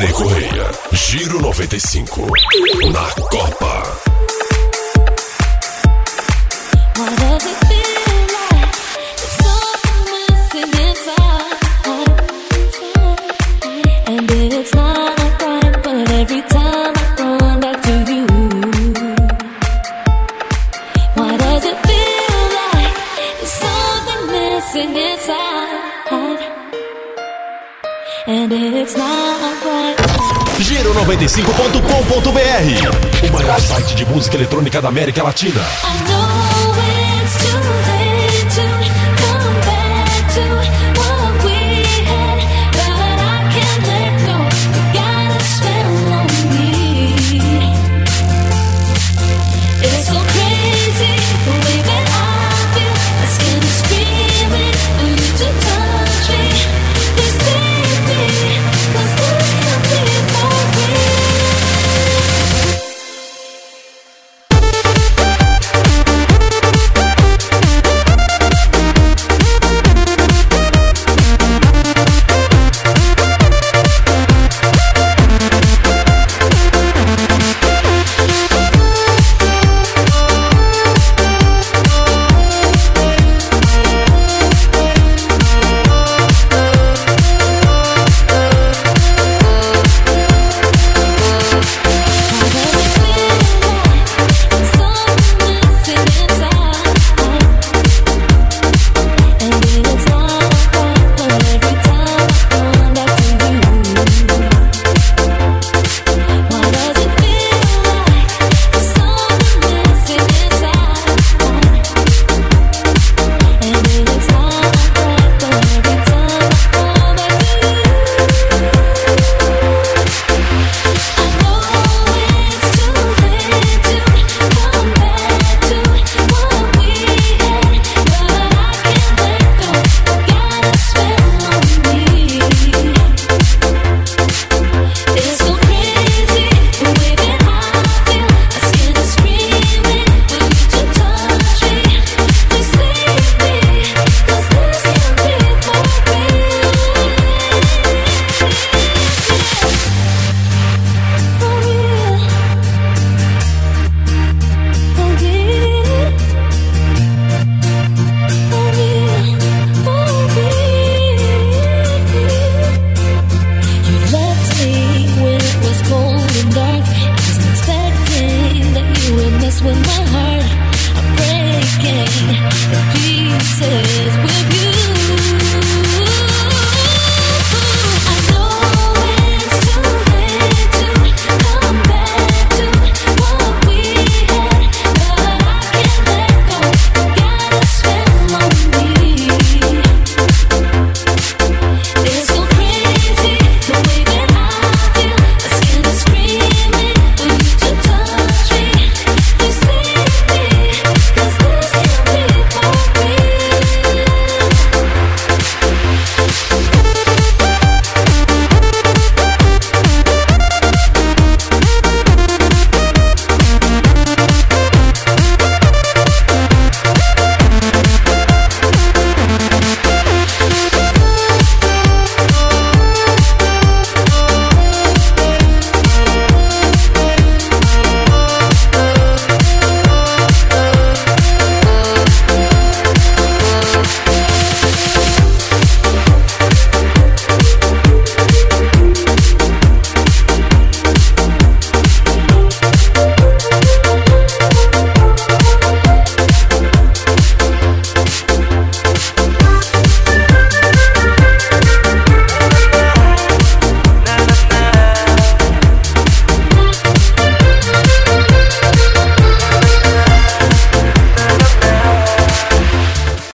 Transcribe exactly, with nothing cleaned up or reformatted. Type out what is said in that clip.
Sidney Correia, Giro noventa e cinco, na Copa. Why does it feel like there's something missing inside? And it's not right, but every time I run back to you. Why does it feel like there's something missing inside? And it's not right. Giro noventa e cinco ponto com ponto br, o maior site de música eletrônica da América Latina. I know